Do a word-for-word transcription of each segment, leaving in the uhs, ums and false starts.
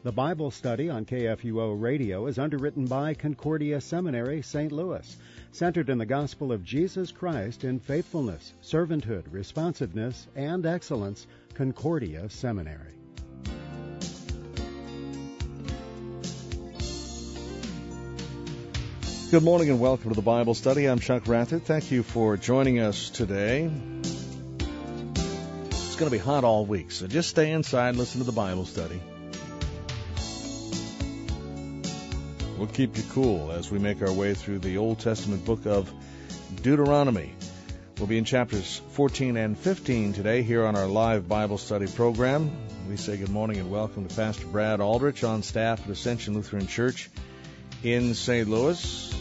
The Bible study on K F U O Radio is underwritten by Concordia Seminary, Saint Louis, centered in the gospel of Jesus Christ in faithfulness, servanthood, responsiveness, and excellence. Concordia Seminary. Good morning and welcome to the Bible study. I'm Chuck Rather. Thank you for joining us today. It's going to be hot all week, so just stay inside and listen to the Bible study. We'll keep you cool as we make our way through the Old Testament book of Deuteronomy. We'll be in chapters fourteen and fifteen today here on our live Bible study program. We say good morning and welcome to Pastor Brad Aldrich on staff at Ascension Lutheran Church in Saint Louis.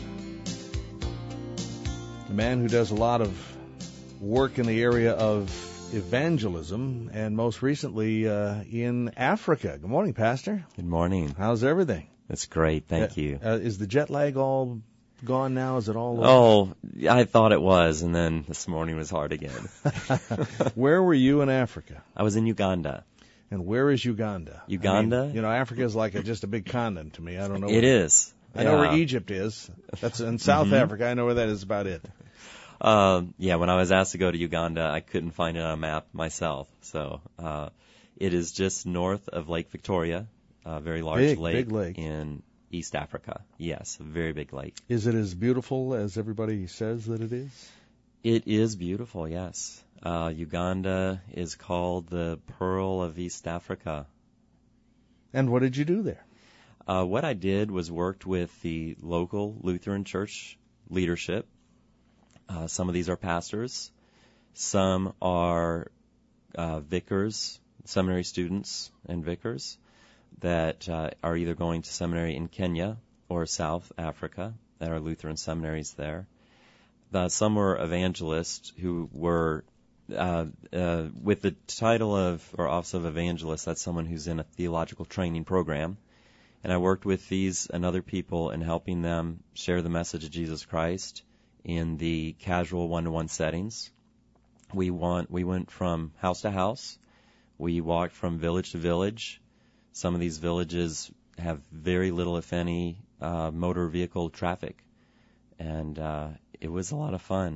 A man who does a lot of work in the area of evangelism and most recently uh, in Africa. Good morning, Pastor. Good morning. How's everything? That's great, thank uh, you. Uh, is the jet lag all gone now? Is it all over? Oh, I thought it was, and then this morning was hard again. Where were you in Africa? I was in Uganda. And where is Uganda? Uganda? I mean, you know, Africa is like a, just a big continent to me. I don't know. It where, is. I know yeah. where Egypt is. That's in South mm-hmm. Africa. I know where that is, about it. Uh, yeah, when I was asked to go to Uganda, I couldn't find it on a map myself. So uh, it is just north of Lake Victoria. A very large big, lake, big lake in East Africa. Yes, a very big lake. Is it as beautiful as everybody says that it is? It is beautiful, yes. Uh, Uganda is called the Pearl of East Africa. And what did you do there? Uh, what I did was worked with the local Lutheran church leadership. Uh, some of these are pastors. Some are uh, vicars, seminary students and vicars that uh, are either going to seminary in Kenya or South Africa, that are Lutheran seminaries there. Uh, some were evangelists who were, uh, uh, with the title of, or office of evangelist, that's someone who's in a theological training program. And I worked with these and other people in helping them share the message of Jesus Christ in the casual one-to-one settings. We want, we went from house to house. We walked from village to village. Some of these villages have very little, if any, uh, motor vehicle traffic. And uh, it was a lot of fun.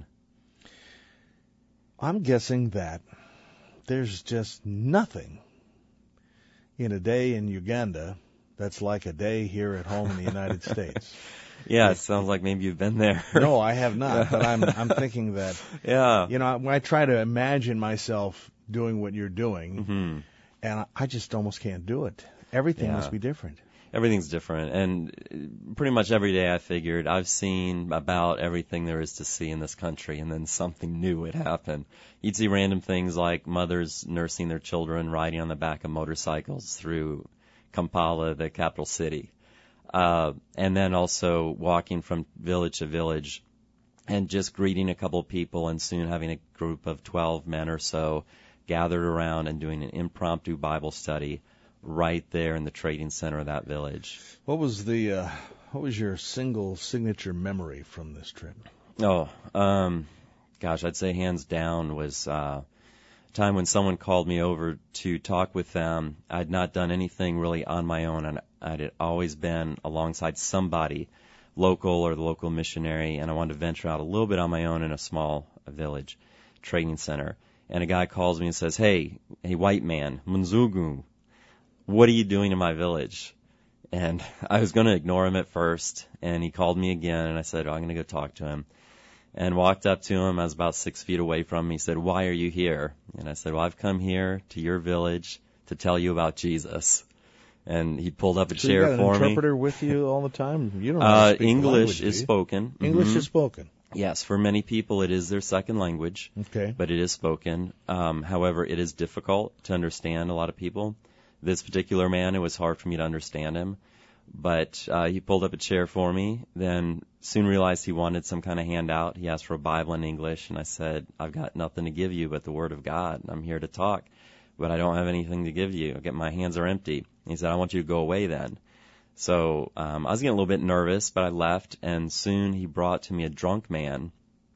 I'm guessing that there's just nothing in a day in Uganda that's like a day here at home in the United States. Yeah, it sounds like maybe you've been there. No, I have not, but I'm I'm thinking that, yeah. you know, when I try to imagine myself doing what you're doing, mm-hmm. and I just almost can't do it. Everything yeah. must be different. Everything's different, and pretty much every day I figured I've seen about everything there is to see in this country, and then something new would happen. You'd see random things like mothers nursing their children, riding on the back of motorcycles through Kampala, the capital city. Uh, and then also walking from village to village and just greeting a couple of people and soon having a group of twelve men or so gathered around and doing an impromptu Bible study right there in the trading center of that village. What was the, uh, what was your single signature memory from this trip? Oh, um, gosh, I'd say hands down was, uh, time when someone called me over to talk with them. I'd not done anything really on my own, and I'd always been alongside somebody, local or the local missionary, and I wanted to venture out a little bit on my own in a small village training center. And a guy calls me and says, hey, hey, white man, Munzugu, what are you doing in my village? And I was going to ignore him at first, and he called me again, and I said, oh, I'm going to go talk to him. And walked up to him. I was about six feet away from him. He said, why are you here? And I said, well, I've come here to your village to tell you about Jesus. And he pulled up a so chair you got for an me. interpreter with you all the time? You don't know uh, how to speak English the language, is spoken. English mm-hmm. is spoken. Yes, for many people it is their second language. Okay. But it is spoken. Um, however, it is difficult to understand a lot of people. This particular man, it was hard for me to understand him. But uh, he pulled up a chair for me, then soon realized he wanted some kind of handout. He asked for a Bible in English, and I said, I've got nothing to give you but the Word of God. I'm here to talk, but I don't have anything to give you. I get my hands are empty. He said, I want you to go away then. So um, I was getting a little bit nervous, but I left, and soon he brought to me a drunk man,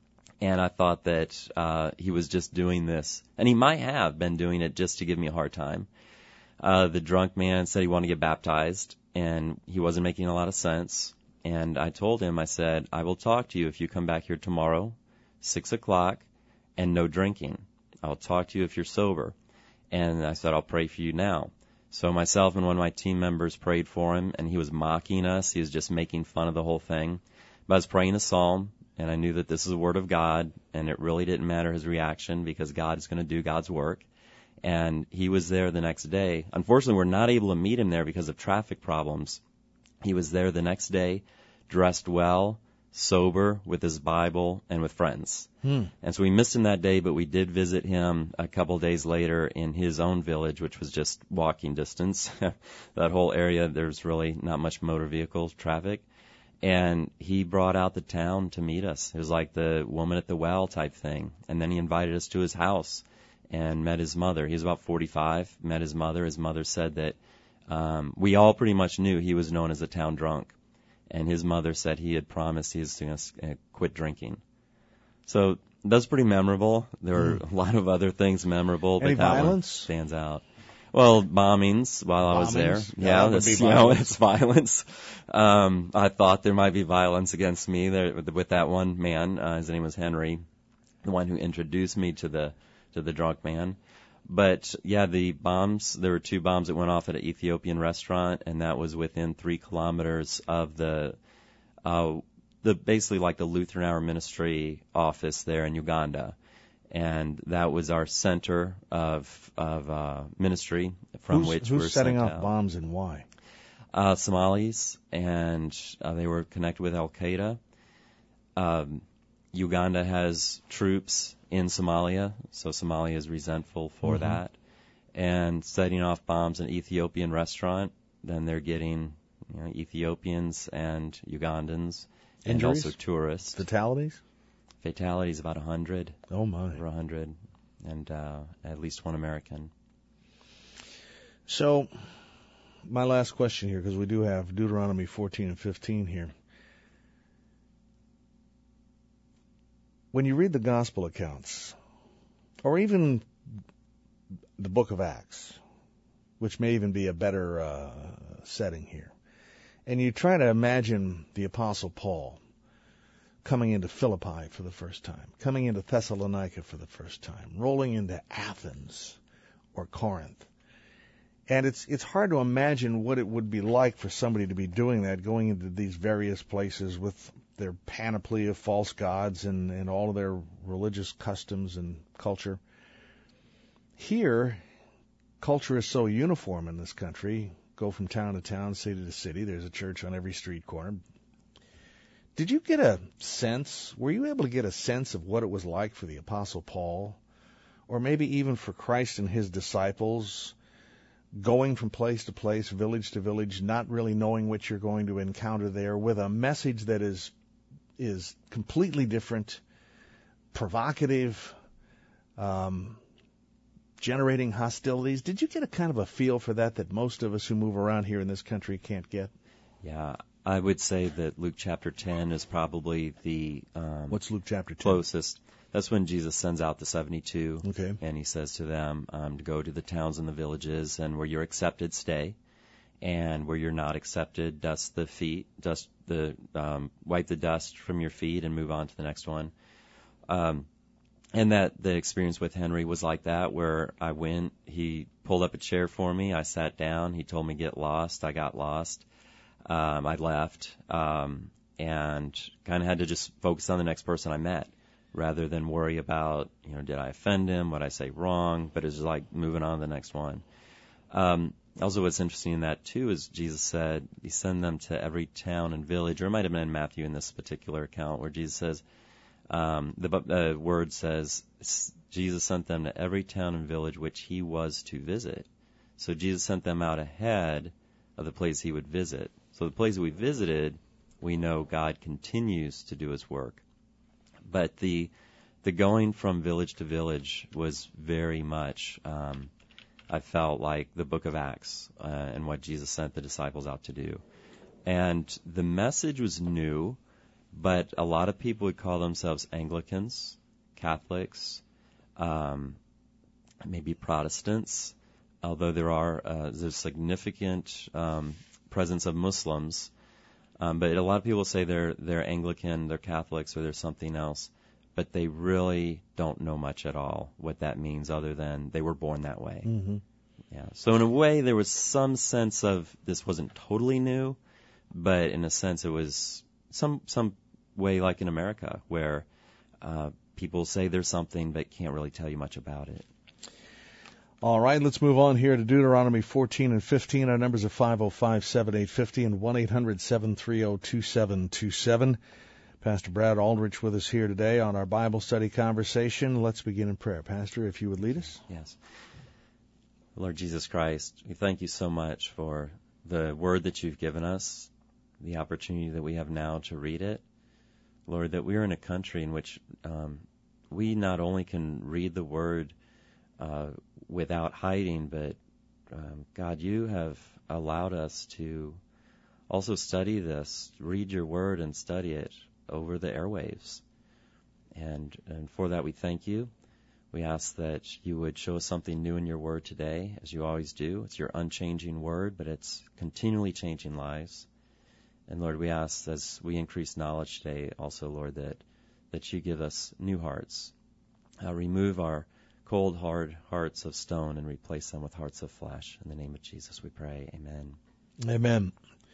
and I thought that uh, he was just doing this, and he might have been doing it just to give me a hard time. Uh, the drunk man said he wanted to get baptized, and he wasn't making a lot of sense. And I told him, I said, I will talk to you if you come back here tomorrow, six o'clock, and no drinking. I'll talk to you if you're sober. And I said, I'll pray for you now. So myself and one of my team members prayed for him, and he was mocking us. He was just making fun of the whole thing. But I was praying a psalm, and I knew that this is the Word of God, and it really didn't matter his reaction because God is going to do God's work. And he was there the next day. Unfortunately, we're not able to meet him there because of traffic problems. He was there the next day, dressed well, sober, with his Bible, and with friends. Hmm. And so we missed him that day, but we did visit him a couple days later in his own village, which was just walking distance. That whole area, there's really not much motor vehicle traffic. And he brought out the town to meet us. It was like the woman at the well type thing. And then he invited us to his house and met his mother. He was about forty-five, met his mother. His mother said that um, we all pretty much knew he was known as a town drunk. And his mother said he had promised he was going to quit drinking. So that's pretty memorable. There were mm. a lot of other things memorable, but Any that violence? one stands out. Well, bombings while I was Bombings? there. Yeah, Yeah, that would that's, be you know, violence. it's violence. Um, I thought there might be violence against me there with, with that one man. Uh, his name was Henry, the one who introduced me to the to the drunk man. But yeah, the bombs, there were two bombs that went off at an Ethiopian restaurant, and that was within three kilometers of the, uh, the basically like the Lutheran Hour Ministry office there in Uganda. And that was our center of, of, uh, ministry from who's, which who's we're setting sent off out. bombs and why? Uh, Somalis, and, uh, they were connected with Al Qaeda. Um, Uganda has troops in Somalia, so Somalia is resentful for mm-hmm. that. And setting off bombs in an Ethiopian restaurant, then they're getting, you know, Ethiopians and Ugandans and Injuries? also tourists. Fatalities? Fatalities about a hundred. Oh my! Over a hundred, and uh, at least one American. So, my last question here, because we do have Deuteronomy fourteen and fifteen here. When you read the gospel accounts, or even the book of Acts, which may even be a better uh, setting here, and you try to imagine the Apostle Paul coming into Philippi for the first time, coming into Thessalonica for the first time, rolling into Athens or Corinth. And it's it's hard to imagine what it would be like for somebody to be doing that, going into these various places with their panoply of false gods and, and all of their religious customs and culture. Here, culture is so uniform in this country. Go from town to town, city to city. There's a church on every street corner. Did you get a sense, were you able to get a sense of what it was like for the Apostle Paul, or maybe even for Christ and his disciples, going from place to place, village to village, not really knowing what you're going to encounter there, with a message that is is completely different, provocative, um, generating hostilities? Did you get a kind of a feel for that that most of us who move around here in this country can't get? Yeah, I would say that Luke chapter ten is probably the um, What's Luke chapter ten? Closest. That's when Jesus sends out the seventy-two, okay. And he says to them um, to go to the towns and the villages, and where you're accepted, stay, and where you're not accepted, dust the feet, dust the um, wipe the dust from your feet, and move on to the next one. Um, and that the experience with Henry was like that, where I went, he pulled up a chair for me, I sat down, he told me get lost, I got lost, um, I left, um, and kind of had to just focus on the next person I met, rather than worry about, you know, did I offend him, what I say wrong, but it was like moving on to the next one. Um, also what's interesting in that too is Jesus said he sent them to every town and village, or it might have been in Matthew in this particular account, where Jesus says, um, the uh, word says Jesus sent them to every town and village which he was to visit. So Jesus sent them out ahead of the place he would visit. So the place we visited, we know God continues to do his work. But the the going from village to village was very much, um, I felt like the book of Acts uh, and what Jesus sent the disciples out to do. And the message was new, but a lot of people would call themselves Anglicans, Catholics, um, maybe Protestants, although there are uh, there's significant um, presence of Muslims, um, but a lot of people say they're they're Anglican, they're Catholics, or they're something else, but they really don't know much at all what that means, other than they were born that way. Mm-hmm. Yeah. So in a way, there was some sense of this wasn't totally new, but in a sense, it was some some way like in America, where uh, people say there's something but can't really tell you much about it. All right, let's move on here to Deuteronomy fourteen and fifteen. Our numbers are five oh five, seven eight five oh and one eight hundred, seven three oh, two seven two seven. Pastor Brad Aldrich with us here today on our Bible study conversation. Let's begin in prayer. Pastor, if you would lead us. Yes. Lord Jesus Christ, we thank you so much for the word that you've given us, the opportunity that we have now to read it. Lord, that we're in a country in which um, we not only can read the word uh, without hiding, but um, God, you have allowed us to also study this, read your word and study it over the airwaves. And, and for that we thank you. We ask that you would show us something new in your word today, as you always do. It's your unchanging word, but it's continually changing lives. And Lord, we ask as we increase knowledge today also, Lord, that, that you give us new hearts. Uh, remove our cold, hard hearts of stone and replace them with hearts of flesh. In the name of Jesus we pray. Amen. Amen.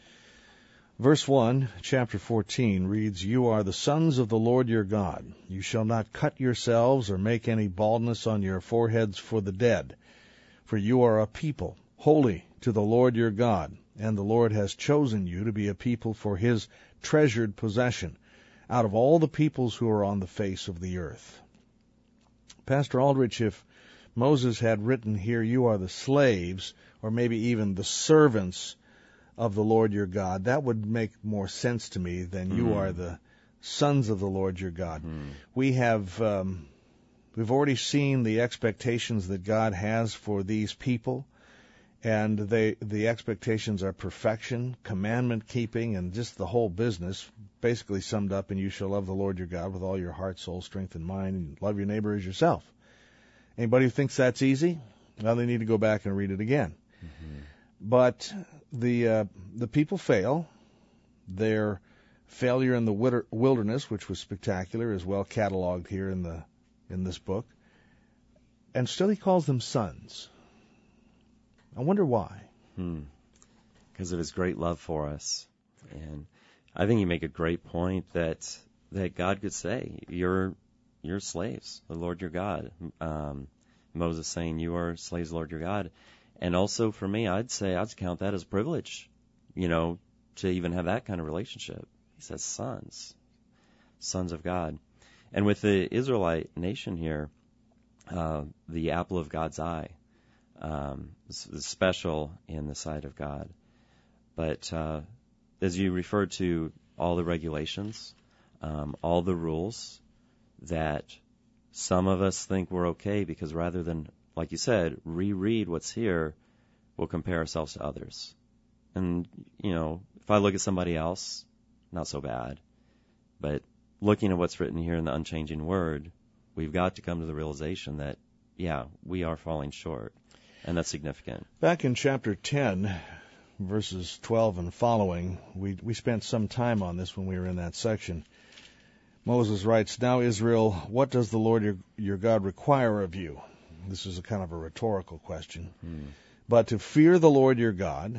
Verse one, chapter fourteen, reads, You are the sons of the Lord your God. You shall not cut yourselves or make any baldness on your foreheads for the dead. For you are a people, holy to the Lord your God, and the Lord has chosen you to be a people for his treasured possession, out of all the peoples who are on the face of the earth. Pastor Aldrich, if Moses had written here, you are the slaves, or maybe even the servants of the Lord your God, that would make more sense to me than mm. you are the sons of the Lord your God. Mm. We have, um, we've already seen the expectations that God has for these people, and they, the expectations are perfection, commandment keeping, and just the whole business, basically summed up in you shall love the Lord your God with all your heart, soul, strength, and mind, and love your neighbor as yourself. Anybody who thinks that's easy, well, they need to go back and read it again. Mm-hmm. But the uh, the people fail. Their failure in the wilderness, which was spectacular, is well cataloged here in the in this book. And still he calls them sons. I wonder why. Hmm. Because of his great love for us. And I think you make a great point that that God could say, you're you're slaves, the Lord your God. Um, Moses saying, you are slaves, Lord your God. And also for me, I'd say I'd count that as a privilege, you know, to even have that kind of relationship. He says sons, sons of God. And with the Israelite nation here, uh, the apple of God's eye, um, is, is special in the sight of God. But uh, as you referred to all the regulations, um, all the rules that some of us think we're okay because rather than, like you said, reread what's here, we'll compare ourselves to others. And, you know, if I look at somebody else, not so bad. But looking at what's written here in the unchanging word, we've got to come to the realization that, yeah, we are falling short. And that's significant. Back in chapter ten, verses twelve and following, we, we spent some time on this when we were in that section. Moses writes, Now, Israel, what does the Lord your, your God require of you? This is a kind of a rhetorical question. Hmm. But to fear the Lord your God,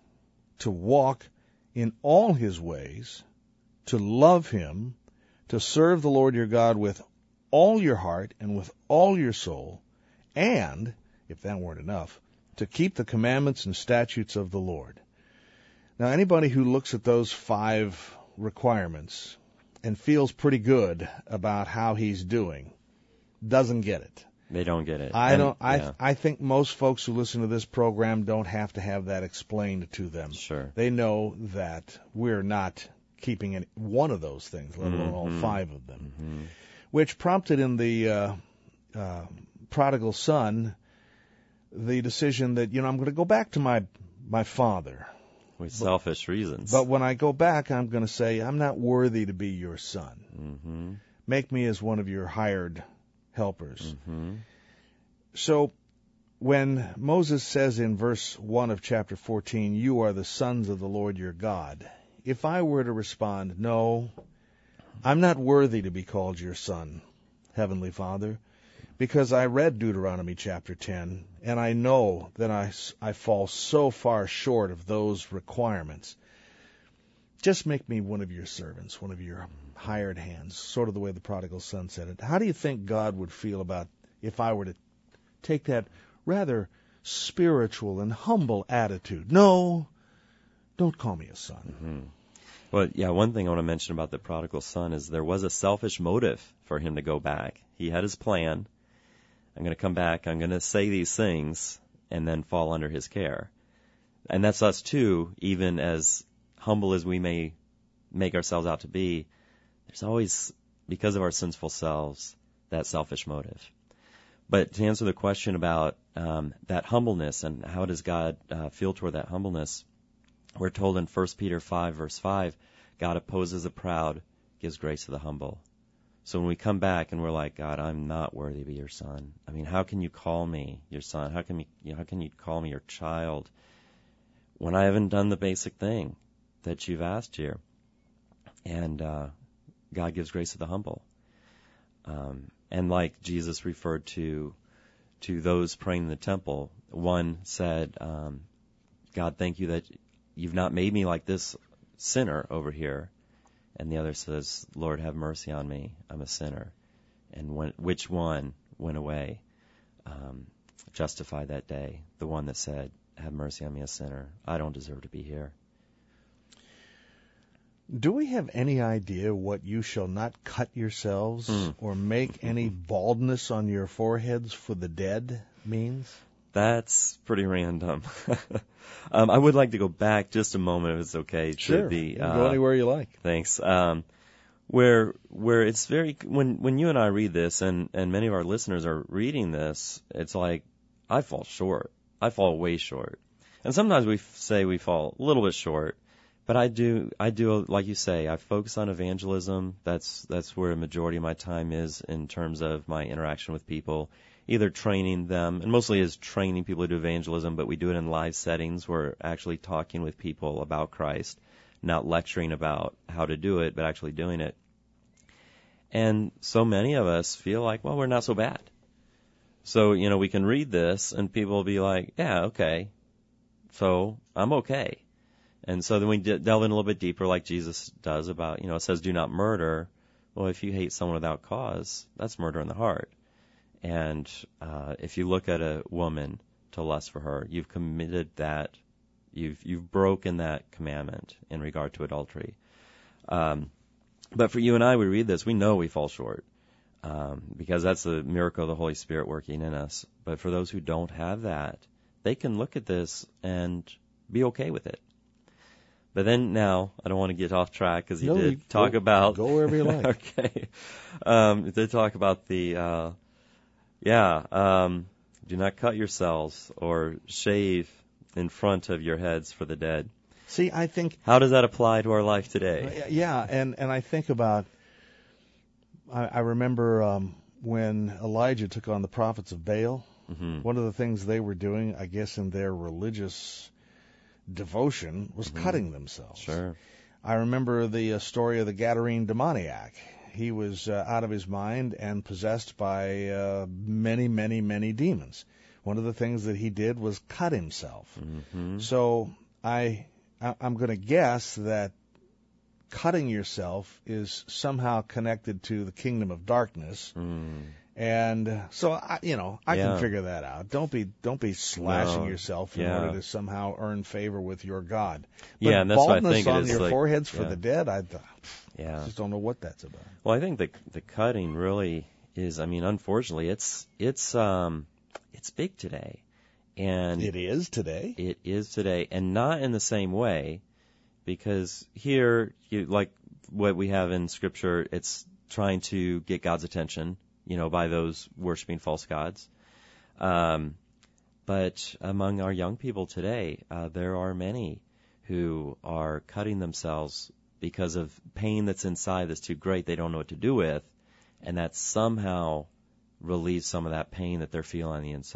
to walk in all his ways, to love him, to serve the Lord your God with all your heart and with all your soul, and, if that weren't enough, to keep the commandments and statutes of the Lord. Now, anybody who looks at those five requirements and feels pretty good about how he's doing doesn't get it. They don't get it. I and, don't. I yeah. I think most folks who listen to this program don't have to have that explained to them. Sure. They know that we're not keeping any, one of those things, let alone mm-hmm. all five of them, mm-hmm. which prompted in the uh, uh, prodigal son the decision that, you know, I'm going to go back to my my father. With but, selfish reasons. But when I go back, I'm going to say, I'm not worthy to be your son. Mm-hmm. Make me as one of your hired helpers. Mm-hmm. So when Moses says in verse one of chapter fourteen, "You are the sons of the Lord your God," if I were to respond, "No, I'm not worthy to be called your son, Heavenly Father," because I read Deuteronomy chapter ten, and I know that I, I fall so far short of those requirements. Just make me one of your servants, one of your hired hands, sort of the way the prodigal son said it. How do you think God would feel about if I were to take that rather spiritual and humble attitude? No, don't call me a son. Mm-hmm. Well, yeah, one thing I want to mention about the prodigal son is there was a selfish motive for him to go back. He had his plan. I'm going to come back, I'm going to say these things, and then fall under his care. And that's us too, even as humble as we may make ourselves out to be. There's always, because of our sinful selves, that selfish motive. But to answer the question about um, that humbleness and how does God uh, feel toward that humbleness, we're told in First Peter five, verse five, God opposes the proud, gives grace to the humble. So when we come back and we're like, God, I'm not worthy to be your son. I mean, how can you call me your son? How can you, you know, how can you call me your child when I haven't done the basic thing that you've asked here? And uh, God gives grace to the humble. Um, and like Jesus referred to to those praying in the temple, one said, um, God, thank you that you've not made me like this sinner over here. And the other says, Lord, have mercy on me. I'm a sinner. And when, which one went away um, justified that day? The one that said, have mercy on me, a sinner. I don't deserve to be here. Do we have any idea what you shall not cut yourselves mm. or make any baldness on your foreheads for the dead means? That's pretty random. um, I would like to go back just a moment, if it's okay. Sure. To the, uh, go anywhere you like. Thanks. Um, where where it's very when when you and I read this, and and many of our listeners are reading this, it's like I fall short. I fall way short. And sometimes we f- say we fall a little bit short, but I do I do like you say. I focus on evangelism. That's that's where a majority of my time is in terms of my interaction with people. Either training them, and mostly is training people to do evangelism, but we do it in live settings. We're actually talking with people about Christ, not lecturing about how to do it, but actually doing it. And so many of us feel like, well, we're not so bad. So, you know, we can read this, and people will be like, yeah, okay, so I'm okay. And so then we delve in a little bit deeper, like Jesus does about, you know, it says do not murder. Well, if you hate someone without cause, that's murder in the heart. And uh, if you look at a woman to lust for her, you've committed that, you've you've broken that commandment in regard to adultery. Um, but for you and I, we read this, we know we fall short um, because that's the miracle of the Holy Spirit working in us. But for those who don't have that, they can look at this and be okay with it. But then now, I don't want to get off track because he no, did talk go, about... Go wherever you like. Okay. Um, he did talk about the... Uh, Yeah, um, do not cut yourselves or shave in front of your heads for the dead. See, I think... How does that apply to our life today? Yeah, and, and I think about... I, I remember um, when Elijah took on the prophets of Baal, mm-hmm. one of the things they were doing, I guess, in their religious devotion was mm-hmm. cutting themselves. Sure. I remember the uh, story of the Gadarene demoniac. He was uh, out of his mind and possessed by uh, many, many, many demons. One of the things that he did was cut himself. Mm-hmm. So I, I, I'm going to guess that cutting yourself is somehow connected to the kingdom of darkness. Mm. And uh, so, I, you know, I yeah. can figure that out. Don't be don't be slashing no. yourself in yeah. order to somehow earn favor with your God. But yeah, and that's what I think baldness on it is, your like, foreheads for yeah. the dead, I yeah. just don't know what that's about. Well, I think the the cutting really is. I mean, unfortunately, it's it's um it's big today, and it is today. It is today, and not in the same way, because here, you, like what we have in Scripture, it's trying to get God's attention, you know, by those worshiping false gods. Um, but among our young people today, uh, there are many who are cutting themselves because of pain that's inside that's too great they don't know what to do with, and that somehow relieves some of that pain that they're feeling on the inside.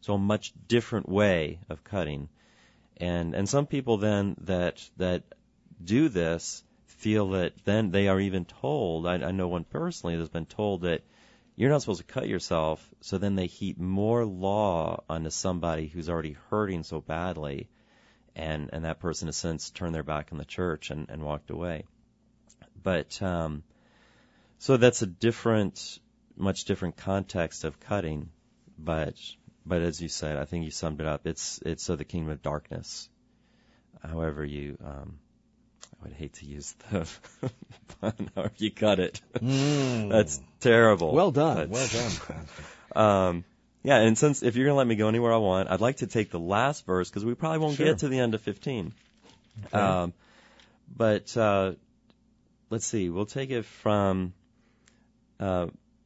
So a much different way of cutting. And and some people then that that do this feel that then they are even told, I, I know one personally that's been told that you're not supposed to cut yourself, so then they heap more law onto somebody who's already hurting so badly, and, and that person has since turned their back on the church and, and walked away. But, um, so that's a different, much different context of cutting, but, but as you said, I think you summed it up, it's, it's so the kingdom of darkness. However you, um, I would hate to use the pun, however you cut it. Mm. That's terrible. Well done. But, well done. um, yeah, and since if you're going to let me go anywhere I want, I'd like to take the last verse because we probably won't Sure. get to the end of fifteen. Okay. Um, but uh, let's see. We'll take it from uh,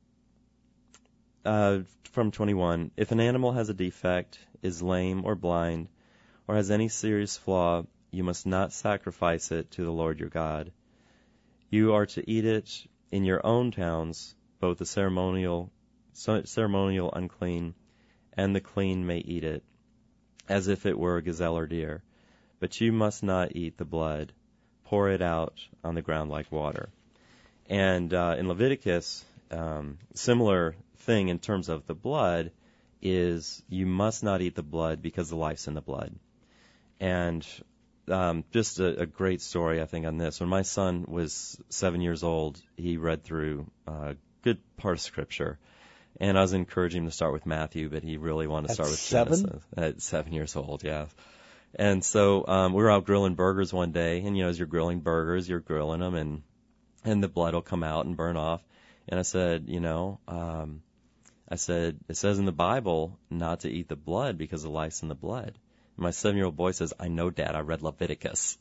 uh, from twenty-one. If an animal has a defect, is lame or blind, or has any serious flaw, you must not sacrifice it to the Lord your God. You are to eat it in your own towns, both the ceremonial, ceremonial unclean and the clean may eat it, as if it were a gazelle or deer. But you must not eat the blood. Pour it out on the ground like water. And uh, in Leviticus, um, similar thing in terms of the blood is you must not eat the blood because the life's in the blood. And Um, just a, a great story, I think, on this. When my son was seven years old, he read through a good part of Scripture, and I was encouraging him to start with Matthew, but he really wanted to At start with seven? Genesis. At seven years old, yeah. And so um, we were out grilling burgers one day, and you know, as you're grilling burgers, you're grilling them, and and the blood will come out and burn off. And I said, you know, um, I said, it says in the Bible not to eat the blood because the life's in the blood. My seven-year-old boy says, I know, Dad, I read Leviticus.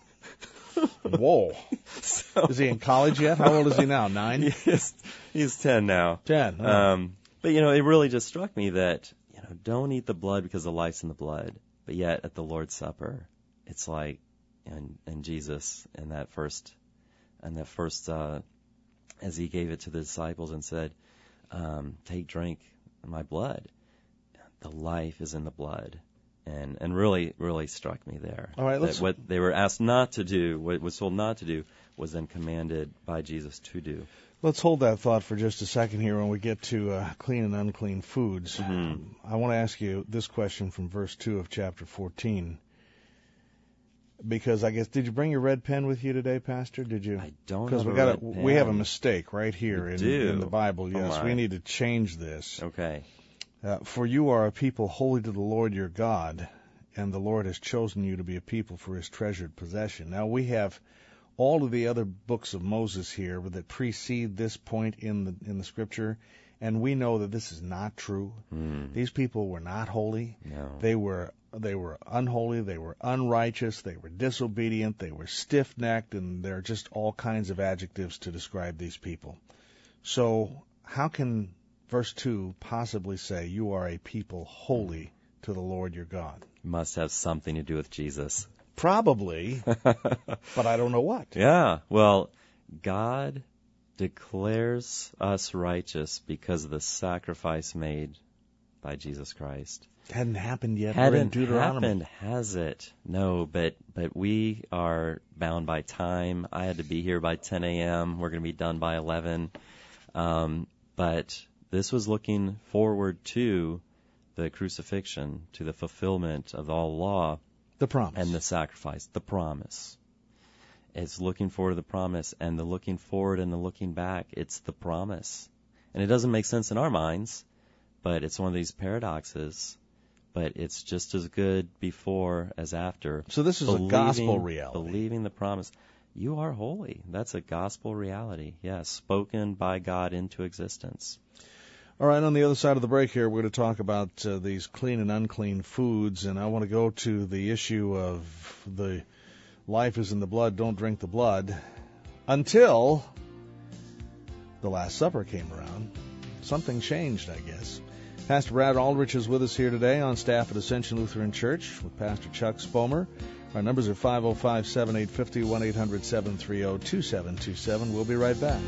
Whoa. So, is he in college yet? How old is he now? Nine? He's, he's ten now. Ten. Oh. Um, but, you know, it really just struck me that, you know, don't eat the blood because the life's in the blood. But yet at the Lord's Supper, it's like, and, and Jesus in that first, and that first, uh, as he gave it to the disciples and said, um, take, drink my blood. The life is in the blood. And and really, really struck me there. All right, let's... That what they were asked not to do, what was told not to do, was then commanded by Jesus to do. Let's hold that thought for just a second here when we get to uh, clean and unclean foods. Mm-hmm. Um, I want to ask you this question from verse two of chapter fourteen. Because I guess, did you bring your red pen with you today, Pastor? Did you? I don't Because have we a got red pen. we have a mistake right here We in, do. in the Bible. Oh, Yes, my. we need to change this. Okay. Uh, for you are a people holy to the Lord your God, and the Lord has chosen you to be a people for his treasured possession. Now we have all of the other books of Moses here that precede this point in the in the Scripture, and we know that this is not true. Mm. These people were not holy. No. They were they were unholy. They were unrighteous. They were disobedient. They were stiff-necked, and there are just all kinds of adjectives to describe these people. So how can verse two possibly say you are a people holy to the Lord your God? Must have something to do with Jesus. Probably, but I don't know what. Yeah. Well, God declares us righteous because of the sacrifice made by Jesus Christ. Hadn't happened yet. We're in Hadn't Deuteronomy. happened, has it? No, but but we are bound by time. I had to be here by ten a.m. We're going to be done by eleven. Um, but this was looking forward to the crucifixion, to the fulfillment of all law. The promise. And the sacrifice, the promise. It's looking forward to the promise, and the looking forward and the looking back, it's the promise. And it doesn't make sense in our minds, but it's one of these paradoxes. But it's just as good before as after. So this is believing, a gospel reality. Believing the promise. You are holy. That's a gospel reality. Yes, spoken by God into existence. All right, on the other side of the break here, we're going to talk about uh, these clean and unclean foods, and I want to go to the issue of the life is in the blood, don't drink the blood, until the Last Supper came around. Something changed, I guess. Pastor Brad Aldrich is with us here today on staff at Ascension Lutheran Church with Pastor Chuck Spomer. Our numbers are five oh five, seven eight five oh, one eight hundred, seven three oh, two seven two seven. We'll be right back.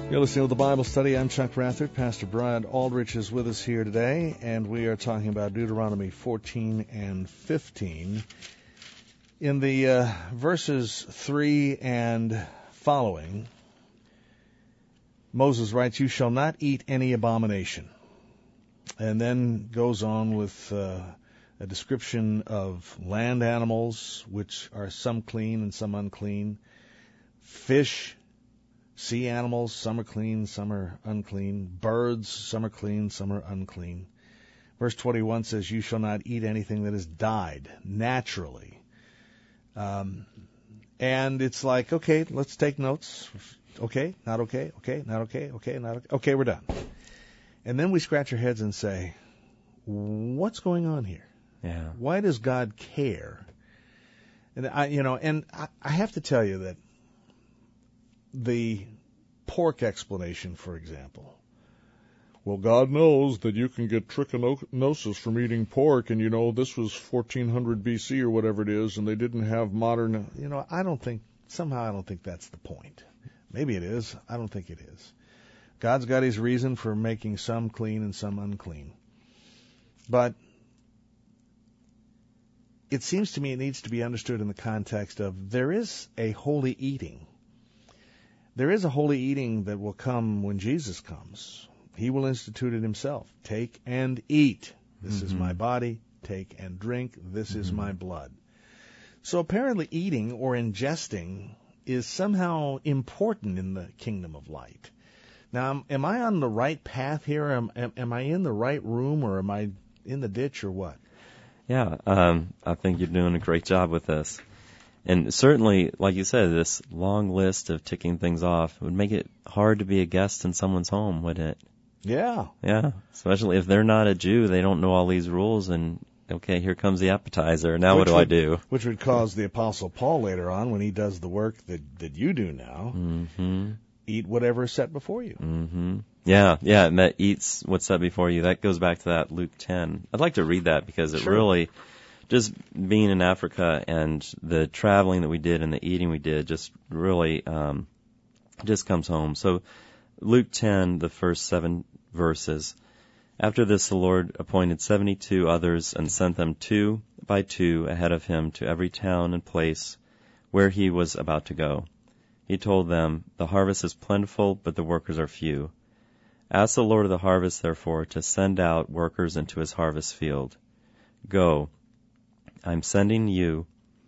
You're listening to the Bible Study. I'm Chuck Rathert. Pastor Brad Aldrich is with us here today, and we are talking about Deuteronomy fourteen and fifteen. In the uh, verses three and following, Moses writes, "You shall not eat any abomination," and then goes on with uh, a description of land animals, which are some clean and some unclean, fish, sea animals, some are clean, some are unclean. Birds, some are clean, some are unclean. Verse twenty-one says, "You shall not eat anything that has died naturally." Um, and it's like, okay, let's take notes. Okay, not okay, okay, not okay, okay, not okay. Okay, we're done. And then we scratch our heads and say, what's going on here? Yeah. Why does God care? And I, you know, and I, I have to tell you that the pork explanation, for example. Well, God knows that you can get trichinosis from eating pork, and, you know, this was fourteen hundred B C or whatever it is, and they didn't have modern, you know, I don't think, somehow I don't think that's the point. Maybe it is. I don't think it is. God's got his reason for making some clean and some unclean. But it seems to me it needs to be understood in the context of there is a holy eating. There is a holy eating that will come when Jesus comes. He will institute it himself. Take and eat. This mm-hmm. is my body. Take and drink. This mm-hmm. is my blood. So apparently eating or ingesting is somehow important in the kingdom of light. Now, am I on the right path here? Am, am, am I in the right room, or am I in the ditch, or what? Yeah, um, I think you're doing a great job with this. And certainly, like you said, this long list of ticking things off would make it hard to be a guest in someone's home, wouldn't it? Yeah. Yeah, especially if they're not a Jew, they don't know all these rules, and, okay, here comes the appetizer. Now which what do would, I do? Which would cause the Apostle Paul later on, when he does the work that, that you do now, mm-hmm. eat whatever is set before you. Mm-hmm. Yeah, yeah, and that eats what's set before you. That goes back to that Luke ten. I'd like to read that because it sure. really... Just being in Africa and the traveling that we did and the eating we did just really um, just comes home. So Luke ten, the first seven verses. After this, the Lord appointed seventy-two others and sent them two by two ahead of him to every town and place where he was about to go. He told them, "The harvest is plentiful, but the workers are few. Ask the Lord of the harvest, therefore, to send out workers into his harvest field. Go. I'm sending you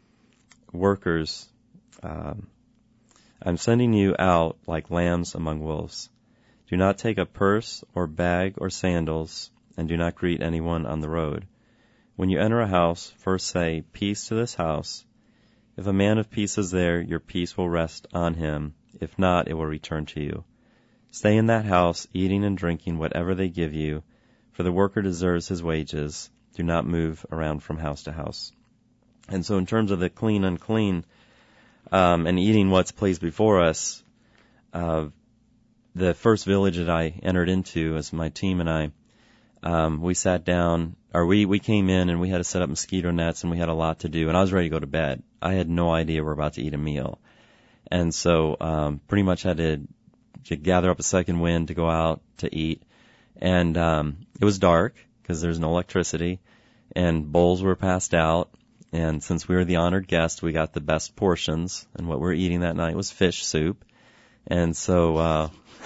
workers, um, I'm sending you out like lambs among wolves. Do not take a purse or bag or sandals, and do not greet anyone on the road. When you enter a house, first say, 'Peace to this house.' If a man of peace is there, your peace will rest on him. If not, it will return to you. Stay in that house, eating and drinking whatever they give you, for the worker deserves his wages. Do not move around from house to house." And so in terms of the clean, unclean, um, and eating what's placed before us, uh, the first village that I entered into as my team and I, um, we sat down, or we, we came in and we had to set up mosquito nets and we had a lot to do, and I was ready to go to bed. I had no idea we're about to eat a meal. And so um, pretty much had to, to gather up a second wind to go out to eat. And um, it was dark, because there's no electricity, and bowls were passed out, and since we were the honored guest, we got the best portions, and what we were eating that night was fish soup, and so, uh,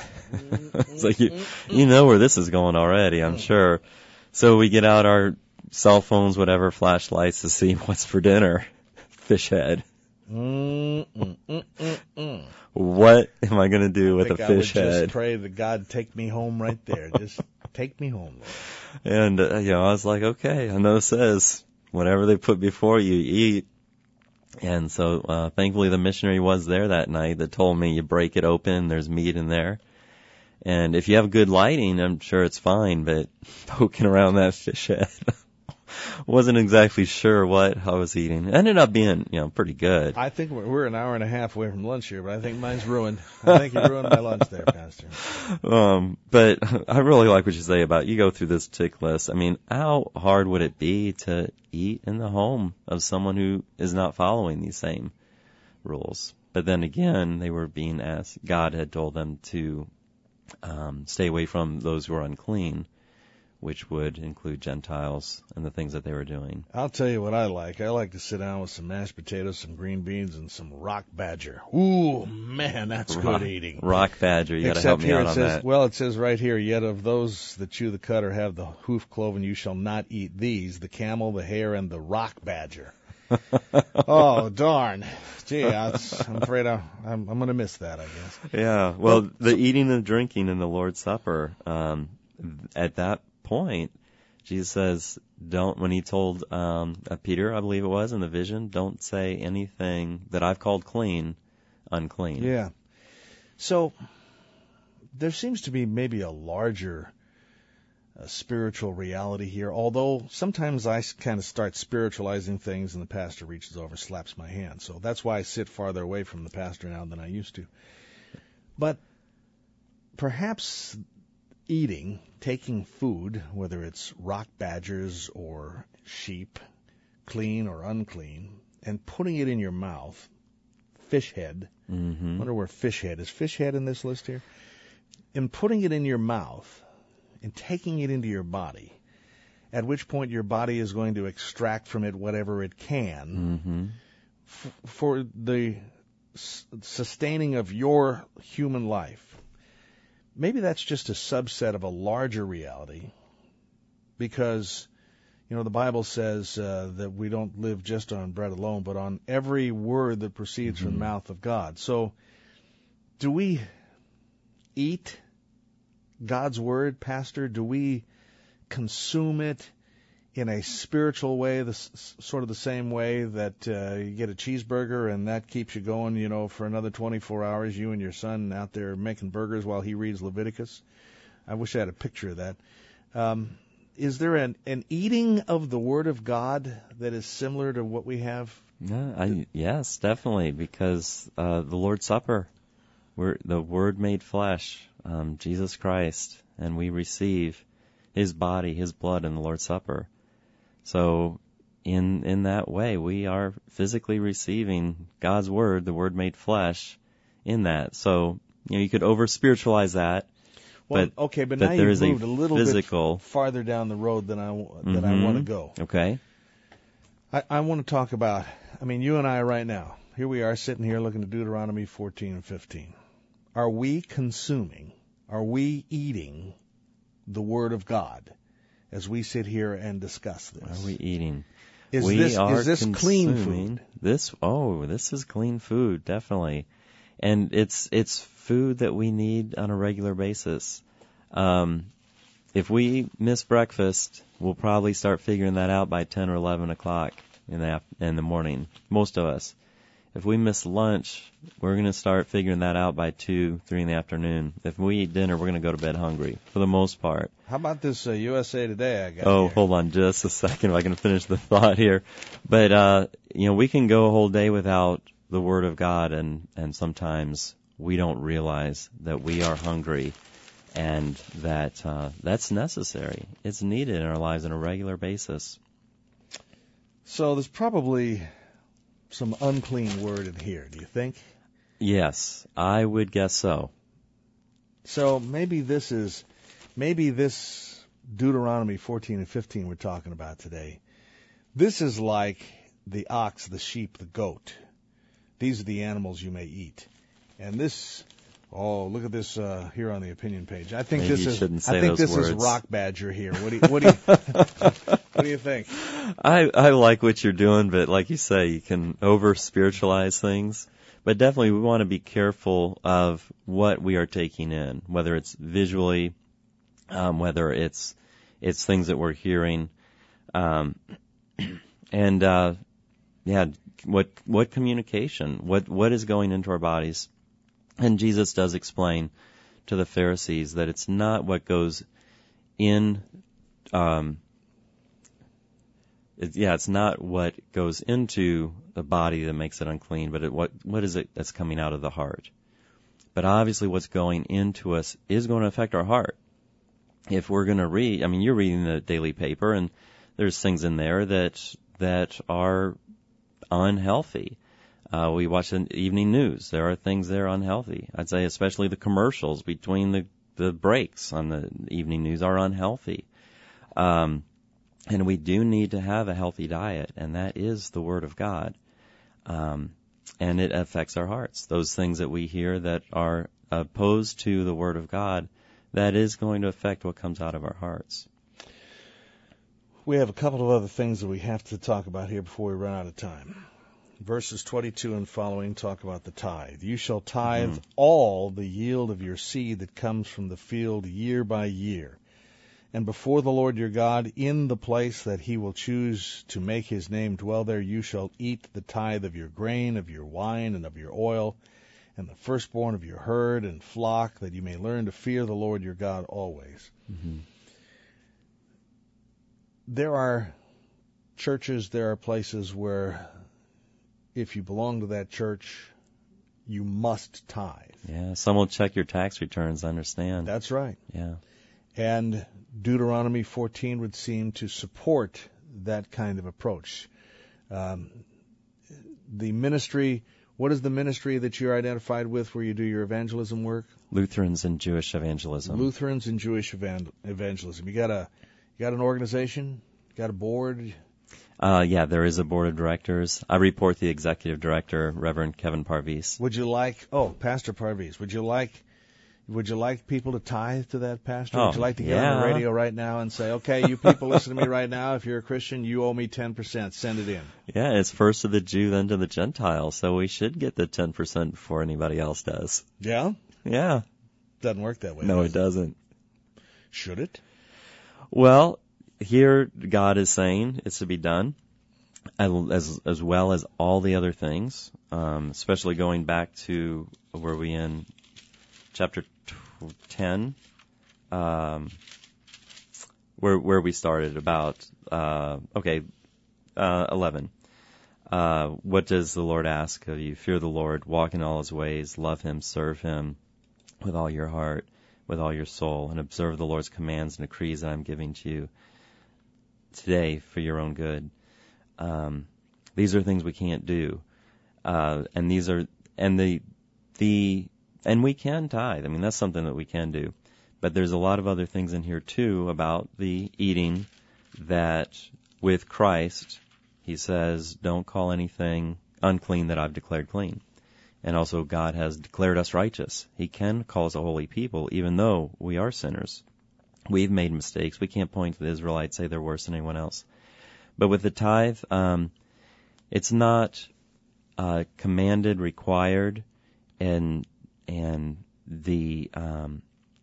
it's like, you, you know where this is going already, I'm sure. So we get out our cell phones, whatever, flashlights to see what's for dinner. Fish head. Mm, mm, mm, mm, mm. What am I going to do with a fish head? I would head? just pray that God take me home right there. Just take me home, Lord. And, uh, you know, I was like, okay, I know it says whatever they put before you, eat. And so, uh, thankfully the missionary was there that night that told me you break it open, there's meat in there. And if you have good lighting, I'm sure it's fine, but poking around that fish head, wasn't exactly sure what I was eating. It ended up being, you know, pretty good. I think we're, we're an hour and a half away from lunch here, but I think mine's ruined. I think you ruined my lunch there, Pastor. Um, but I really like what you say about, you go through this tick list. I mean, how hard would it be to eat in the home of someone who is not following these same rules? But then again, they were being asked, God had told them to um, stay away from those who are unclean, which would include Gentiles and the things that they were doing. I'll tell you what I like. I like to sit down with some mashed potatoes, some green beans, and some rock badger. Ooh, man, that's rock, good eating. Rock badger, you got to Except help me here out it on says, that. well, it says right here, yet of those that chew the cud or have the hoof cloven, you shall not eat these, the camel, the hare, and the rock badger. Oh, darn. Gee, I was, I'm afraid I, I'm, I'm going to miss that, I guess. Yeah, well, the eating and drinking in the Lord's Supper, um, at that point, Jesus says, don't, when he told um, uh, Peter, I believe it was, in the vision, don't say anything that I've called clean, unclean. Yeah. So there seems to be maybe a larger uh, spiritual reality here, although sometimes I kind of start spiritualizing things and the pastor reaches over and slaps my hand. So that's why I sit farther away from the pastor now than I used to. But perhaps eating, taking food, whether it's rock badgers or sheep, clean or unclean, and putting it in your mouth, fish head. Mm-hmm. I wonder where fish head is. Fish head in this list here? And putting it in your mouth and taking it into your body, at which point your body is going to extract from it whatever it can Mm-hmm. f- for the s- sustaining of your human life. Maybe that's just a subset of a larger reality, because, you know, the Bible says uh, that we don't live just on bread alone, but on every word that proceeds mm-hmm. from the mouth of God. So, do we eat God's word, Pastor? Do we consume it in a spiritual way, the, sort of the same way that uh, you get a cheeseburger and that keeps you going, you know, for another twenty-four hours, you and your son out there making burgers while he reads Leviticus? I wish I had a picture of that. Um, is there an, an eating of the Word of God that is similar to what we have? Yeah, I, yes, definitely, because uh, the Lord's Supper, we're, the Word made flesh, um, Jesus Christ, and we receive His body, His blood in the Lord's Supper. So in in that way, we are physically receiving God's Word, the Word made flesh, in that. So, you know, you could over-spiritualize that. Well, but, okay, but, but now you've moved a little physical, bit farther down the road than I, than mm-hmm. I want to go. Okay. I, I want to talk about, I mean, you and I right now, here we are sitting here looking at Deuteronomy fourteen and fifteen. Are we consuming, are we eating the Word of God as we sit here and discuss this? Are we eating? Is we this, are is this clean food? This, oh, this is clean food, definitely. And it's it's food that we need on a regular basis. Um, if we miss breakfast, we'll probably start figuring that out by ten or eleven o'clock in the in the morning. Most of us. If we miss lunch, we're going to start figuring that out by two, three in the afternoon. If we eat dinner, we're going to go to bed hungry, for the most part. How about this uh, U S A Today I got Oh, here? hold on just a second if I can finish the thought here. But, uh, you know, we can go a whole day without the Word of God, and, and sometimes we don't realize that we are hungry and that uh, that's necessary. It's needed in our lives on a regular basis. So there's probably some unclean word in here, do you think? Yes, I would guess so. So maybe this is, maybe this Deuteronomy fourteen and fifteen we're talking about today, this is like the ox, the sheep, the goat. These are the animals you may eat. And this, oh, look at this uh, here on the opinion page. I think Maybe this you is, shouldn't say I think those this words. is rock badger here. What do you, what do you, what do you think? I, I like what you're doing, but like you say, you can over-spiritualize things. But definitely we want to be careful of what we are taking in, whether it's visually, um, whether it's it's things that we're hearing. Um, and, uh, yeah, what what communication, what what is going into our bodies. And Jesus does explain to the Pharisees that it's not what goes in, um, it, yeah, it's not what goes into the body that makes it unclean, but it, what what is it that's coming out of the heart. But obviously what's going into us is going to affect our heart. If we're going to read, I mean, you're reading the daily paper, and there's things in there that that are unhealthy. Uh, we watch the evening news. There are things that are unhealthy. I'd say especially the commercials between the the breaks on the evening news are unhealthy. Um, and we do need to have a healthy diet, and that is the Word of God. Um, and it affects our hearts. Those things that we hear that are opposed to the Word of God, that is going to affect what comes out of our hearts. We have a couple of other things that we have to talk about here before we run out of time. Verses twenty-two and following talk about the tithe. You shall tithe mm-hmm. all the yield of your seed that comes from the field year by year. And before the Lord your God, in the place that he will choose to make his name dwell there, you shall eat the tithe of your grain, of your wine, and of your oil, and the firstborn of your herd and flock, that you may learn to fear the Lord your God always. Mm-hmm. There are churches, there are places where if you belong to that church, you must tithe. Yeah, some will check your tax returns, I understand. That's right. Yeah. And Deuteronomy fourteen would seem to support that kind of approach. Um, the ministry, what is the ministry that you're identified with where you do your evangelism work? Lutherans and Jewish evangelism. Lutherans and Jewish evan- evangelism. You got a, you got an organization? You got a board? Uh, yeah, there is a board of directors. I report the executive director, Reverend Kevin Parviz. Would you like, oh, Pastor Parviz, would you like, would you like people to tithe to that pastor? Oh, would you like to get yeah. on the radio right now and say, okay, you people listen to me right now, if you're a Christian, you owe me ten percent, send it in. Yeah, it's first to the Jew, then to the Gentile, so we should get the ten percent before anybody else does. Yeah? Yeah. Doesn't work that way. No, does it doesn't. Should it? Well, here God is saying it's to be done, as as well as all the other things, um, especially going back to where we in chapter ten, um, where where we started about uh, okay, uh, eleven. Uh, what does the Lord ask of you? Fear the Lord, walk in all His ways, love Him, serve Him with all your heart, with all your soul, and observe the Lord's commands and decrees that I'm giving to you today for your own good. Um, these are things we can't do, uh, and these are and the the and we can tithe. I mean, that's something that we can do, but there's a lot of other things in here too about the eating that with Christ, He says, don't call anything unclean that I've declared clean. And also, God has declared us righteous. He can call us a holy people, even though we are sinners. We've made mistakes. We can't point to the Israelites, say they're worse than anyone else. But with the tithe, um, it's not uh, commanded, required, and and the um,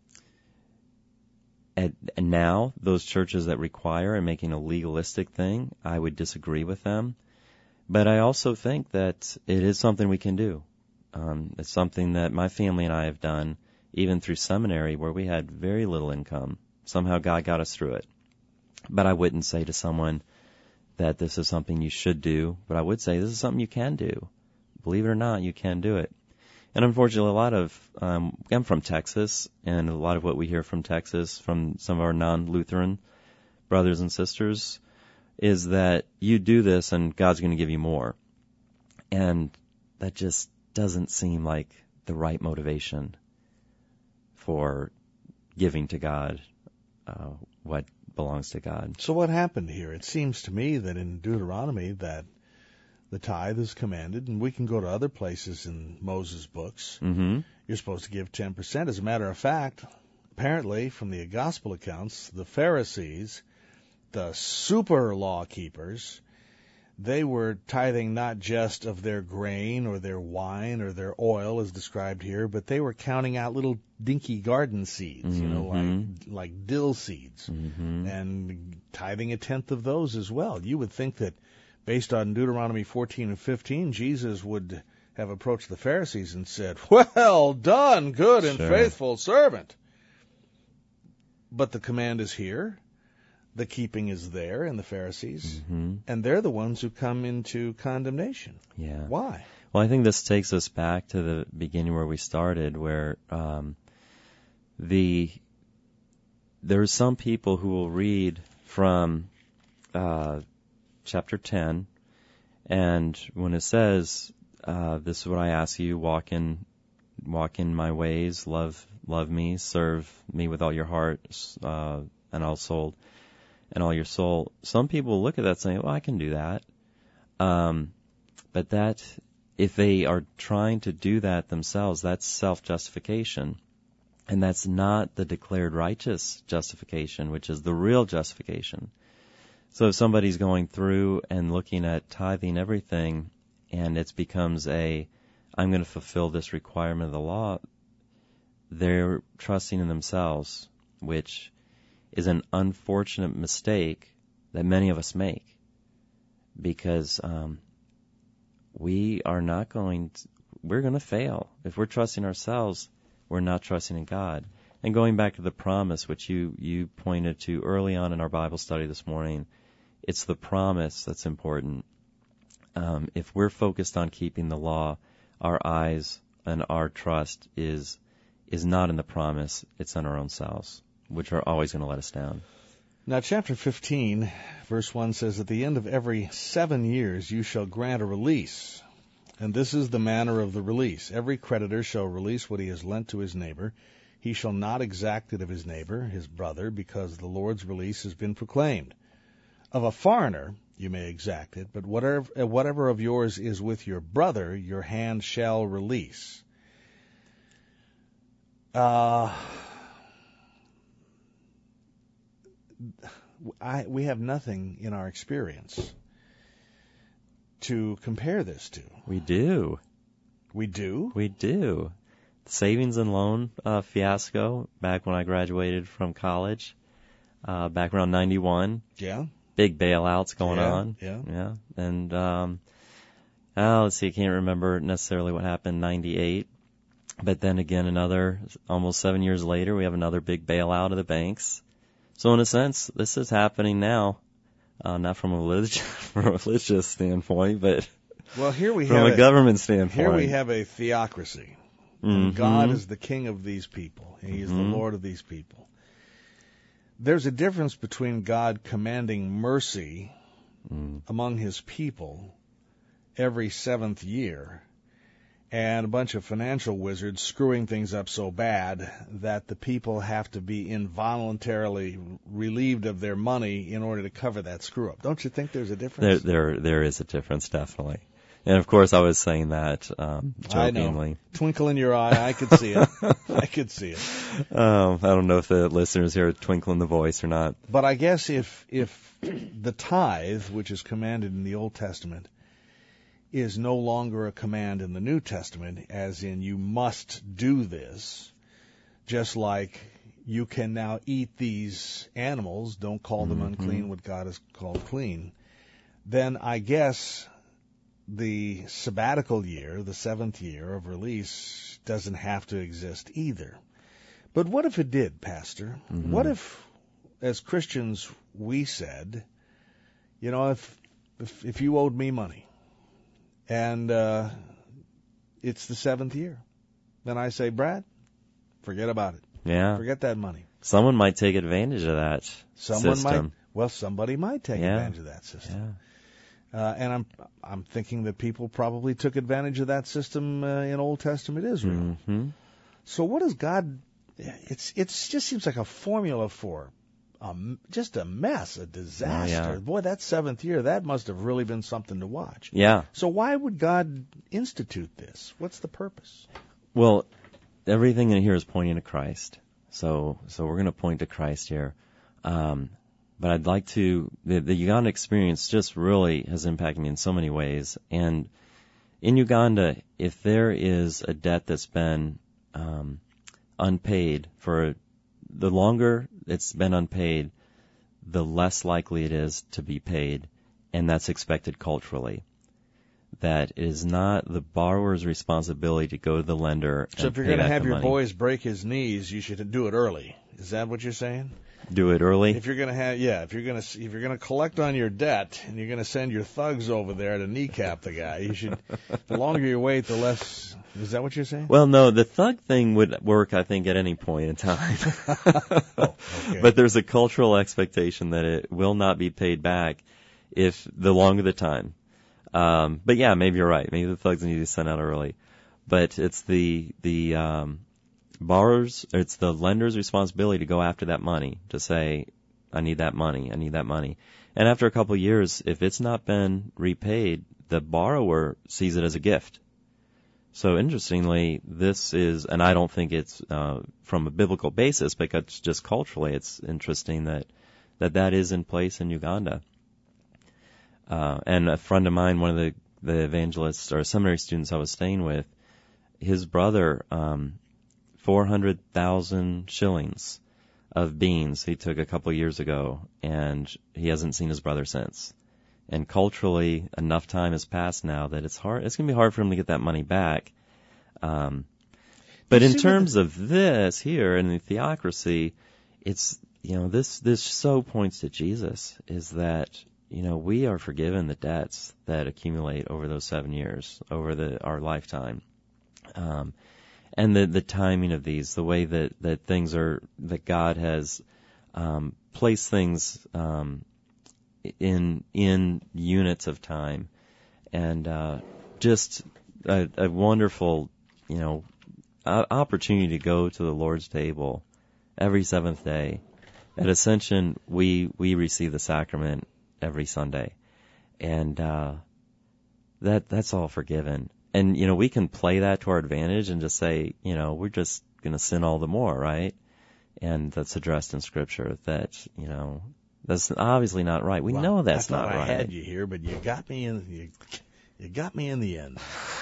and, and now those churches that require and making a legalistic thing, I would disagree with them. But I also think that it is something we can do. Um, it's something that my family and I have done, even through seminary, where we had very little income. Somehow God got us through it. But I wouldn't say to someone that this is something you should do, but I would say this is something you can do. Believe it or not, you can do it. And unfortunately, a lot of, um, I'm from Texas, and a lot of what we hear from Texas, from some of our non-Lutheran brothers and sisters, is that you do this and God's going to give you more. And that just doesn't seem like the right motivation for giving to God uh, what belongs to God. So what happened here? It seems to me that in Deuteronomy that the tithe is commanded, and we can go to other places in Moses' books. Mm-hmm. You're supposed to give ten percent. As a matter of fact, apparently from the gospel accounts, the Pharisees, the super law keepers, they were tithing not just of their grain or their wine or their oil as described here, but they were counting out little dinky garden seeds, mm-hmm. you know, like like dill seeds, mm-hmm. and tithing a tenth of those as well. You would think that based on Deuteronomy fourteen and fifteen, Jesus would have approached the Pharisees and said, well done, good and sure. faithful servant. But the command is here. The keeping is there in the Pharisees, mm-hmm. and they're the ones who come into condemnation. Yeah. Why? Well, I think this takes us back to the beginning where we started, where um, the there's some people who will read from uh, chapter ten, and when it says, uh, "This is what I ask you: walk in, walk in my ways, love love me, serve me with all your heart uh, and all soul and all your soul. Some people look at that saying, well, I can do that. Um, but that, if they are trying to do that themselves, that's self-justification. And that's not the declared righteous justification, which is the real justification. So if somebody's going through and looking at tithing everything, and it becomes a, I'm going to fulfill this requirement of the law, they're trusting in themselves, which is an unfortunate mistake that many of us make, because um, we are not going to, we're going to fail. If we're trusting ourselves, we're not trusting in God. And going back to the promise, which you, you pointed to early on in our Bible study this morning, it's the promise that's important. Um, if we're focused on keeping the law, our eyes and our trust is is not in the promise, it's in our own selves, which are always going to let us down. Now, chapter fifteen, verse one says, at the end of every seven years you shall grant a release. And this is the manner of the release. Every creditor shall release what he has lent to his neighbor. He shall not exact it of his neighbor, his brother, because the Lord's release has been proclaimed. Of a foreigner you may exact it, but whatever, whatever of yours is with your brother, your hand shall release. Uh, I, we have nothing in our experience to compare this to. We do. We do? We do. The savings and loan uh, fiasco back when I graduated from college, uh, back around ninety-one. Yeah. Big bailouts going yeah, on. Yeah. Yeah. And, um, oh, let's see, I can't remember necessarily what happened in ninety-eight. But then again, another, almost seven years later, we have another big bailout of the banks. So in a sense, this is happening now. Uh, not from a religious, from a religious standpoint, but well, here we from have a, a government standpoint. Here we have a theocracy. Mm-hmm. And God is the king of these people. He is mm-hmm. the Lord of these people. There's a difference between God commanding mercy mm. among his people every seventh year and a bunch of financial wizards screwing things up so bad that the people have to be involuntarily relieved of their money in order to cover that screw up. Don't you think there's a difference? There, there, there is a difference, definitely. And of course, I was saying that um, jokingly. I know. Twinkle in your eye, I could see it. I could see it. Um, I don't know if the listeners hear a twinkle in the voice or not. But I guess if if the tithe, which is commanded in the Old Testament, is no longer a command in the New Testament, as in you must do this, just like you can now eat these animals, don't call them mm-hmm. unclean, what God has called clean, then I guess the sabbatical year, the seventh year of release, doesn't have to exist either. But what if it did, Pastor? Mm-hmm. What if, as Christians, we said, you know, if if, if you owed me money, and uh, it's the seventh year, then I say, Brad, forget about it. Yeah. Forget that money. Someone might take advantage of that Someone system. might. Well, somebody might take yeah. advantage of that system. Yeah. Uh, and I'm I'm thinking that people probably took advantage of that system uh, in Old Testament Israel. Mm-hmm. So what does God? It's it's just seems like a formula for um, just a mess, a disaster. Oh, yeah. Boy, that seventh year, that must have really been something to watch. Yeah. So why would God institute this? What's the purpose? Well, everything in here is pointing to Christ. So so we're going to point to Christ here. Um, But I'd like to, the, the Uganda experience just really has impacted me in so many ways. And in Uganda, if there is a debt that's been um, unpaid for, the longer it's been unpaid, the less likely it is to be paid. And that's expected culturally. That it is not the borrower's responsibility to go to the lender so and if you're going to have your money. boys break his knees, you should do it early. Is that what you're saying? Do it early? If you're going to have, yeah, if you're going to if you're going to collect on your debt and you're going to send your thugs over there to kneecap the guy, you should. The longer you wait, the less. Is that what you're saying? Well, no, the thug thing would work, I think, at any point in time. oh, okay. But there's a cultural expectation that it will not be paid back if the longer the time. Um, but yeah, maybe you're right. Maybe the thugs need to send out early. But it's the the um, borrowers, it's the lender's responsibility to go after that money, to say, I need that money, I need that money. And after a couple of years, if it's not been repaid, the borrower sees it as a gift. So interestingly, this is, and I don't think it's uh, from a biblical basis, because just culturally it's interesting that that, that is in place in Uganda. Uh, and a friend of mine, one of the, the evangelists or seminary students I was staying with, his brother, um, four hundred thousand shillings of beans he took a couple of years ago, and he hasn't seen his brother since. And culturally, enough time has passed now that it's hard. It's going to be hard for him to get that money back. Um, but in terms of this here in the theocracy, it's, you know, this this so points to Jesus, is that, you know, we are forgiven the debts that accumulate over those seven years, over the our lifetime. Um, and the the timing of these, the way that, that things are, that God has um, placed things um, in in units of time, and uh, just a, a wonderful, you know, uh, opportunity to go to the Lord's table every seventh day. At Ascension, we we receive the sacrament every Sunday, and uh, that that's all forgiven. And, you know, we can play that to our advantage and just say, you know, we're just going to sin all the more, right? And that's addressed in Scripture that, you know, that's obviously not right. We well, know that's I not I right. I had you here, but you got me in, you, you got me in the end.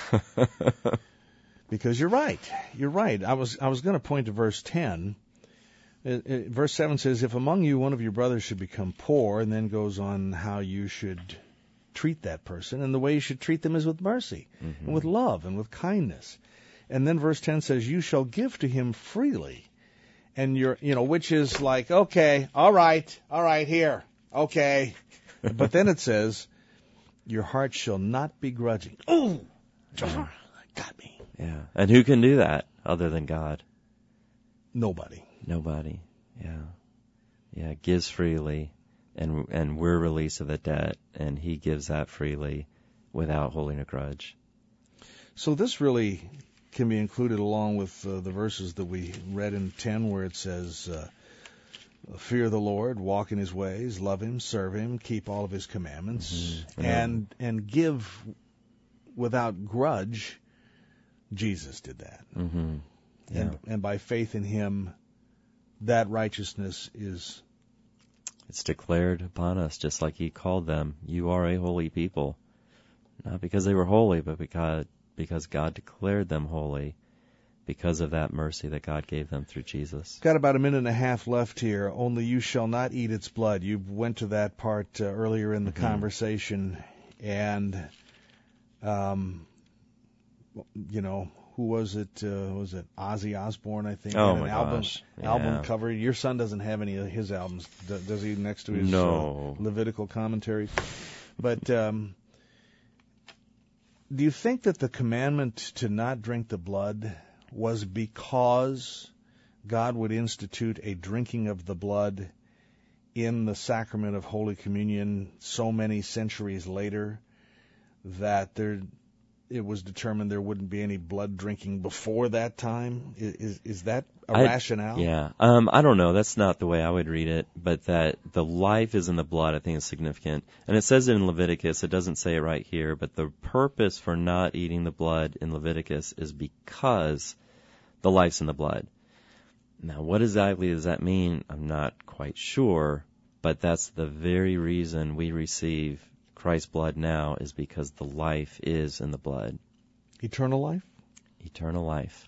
Because you're right. You're right. I was, I was going to point to verse ten. It, it, verse seven says, if among you one of your brothers should become poor, and then goes on how you should treat that person, and the way you should treat them is with mercy, mm-hmm. and with love, and with kindness. And then verse ten says, you shall give to him freely. And you're, you know, which is like, okay, all right, all right, here, okay. But then it says, your heart shall not be grudging. Oh, yeah. Got me. Yeah. And who can do that other than God? Nobody. Nobody. Yeah. Yeah, gives freely. And and we're released of the debt, and he gives that freely without holding a grudge. So this really can be included along with uh, the verses that we read in ten, where it says, uh, fear the Lord, walk in his ways, love him, serve him, keep all of his commandments, mm-hmm. and and give without grudge. Jesus did that. Mm-hmm. Yeah. And, and by faith in him, that righteousness is... It's declared upon us, just like he called them, you are a holy people. Not because they were holy, but because because God declared them holy, because of that mercy that God gave them through Jesus. Got about a minute and a half left here. Only you shall not eat its blood. You went to that part uh, earlier in the mm-hmm. conversation, and, um, you know, who was it? Uh, was it Ozzy Osbourne? I think. Oh had my an album, gosh! Album yeah. cover. Your son doesn't have any of his albums, does he? Next to his no. uh, Levitical commentaries. But um, do you think that the commandment to not drink the blood was because God would institute a drinking of the blood in the sacrament of Holy Communion so many centuries later that there? It was determined there wouldn't be any blood drinking before that time? Is is that a I, rationale? Yeah. Um, I don't know. That's not the way I would read it, but that the life is in the blood, I think is significant. And it says it in Leviticus. It doesn't say it right here, but the purpose for not eating the blood in Leviticus is because the life's in the blood. Now, what exactly does that mean? I'm not quite sure, but that's the very reason we receive Christ's blood now, is because the life is in the blood. Eternal life? Eternal life.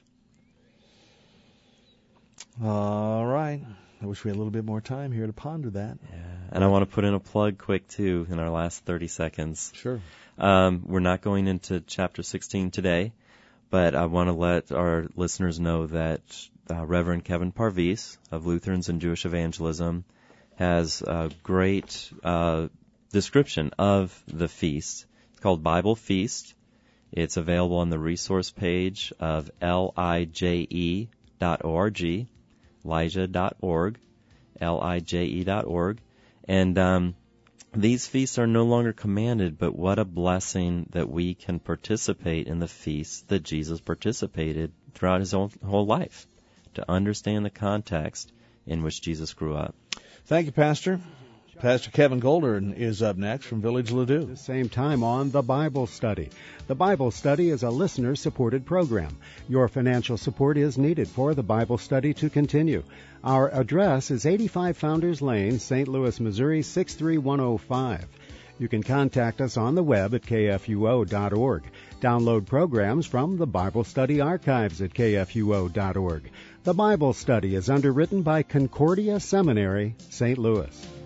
All right. I wish we had a little bit more time here to ponder that. Yeah. And I want to put in a plug quick, too, in our last thirty seconds. Sure. Um, we're not going into chapter sixteen today, but I want to let our listeners know that uh, Reverend Kevin Parvis of Lutherans and Jewish Evangelism has a great uh description of the feast. It's called Bible Feast. It's available on the resource page of L I J E dot org, Elijah dot org, L I J E dot org. And um, these feasts are no longer commanded, but what a blessing that we can participate in the feasts that Jesus participated throughout his whole, whole life. to understand the context in which Jesus grew up. Thank you, Pastor. Pastor Kevin Golder is up next from Village Ladue. The same time on The Bible Study. The Bible Study is a listener-supported program. Your financial support is needed for the Bible Study to continue. Our address is eighty-five Founders Lane, Saint Louis, Missouri, six three one oh five. You can contact us on the web at k f u o dot org. Download programs from the Bible Study archives at k f u o dot org. The Bible Study is underwritten by Concordia Seminary, Saint Louis.